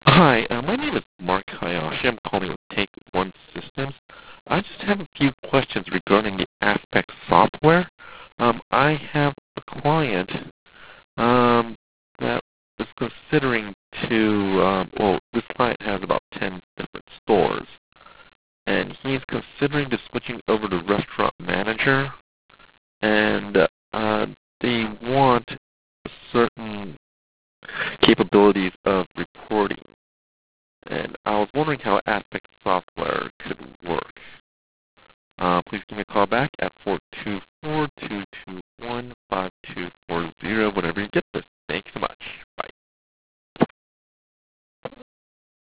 Hi, my name is Mark Hayashi. I'm calling with Take One Systems. I just have a few questions regarding the Aspect software. I have a client that is considering this client has about 10 different stores, and he's considering to switching over to Restaurant Manager, and they want certain capabilities of reporting. And I was wondering how Aspect software could work. Please give me a call back at 424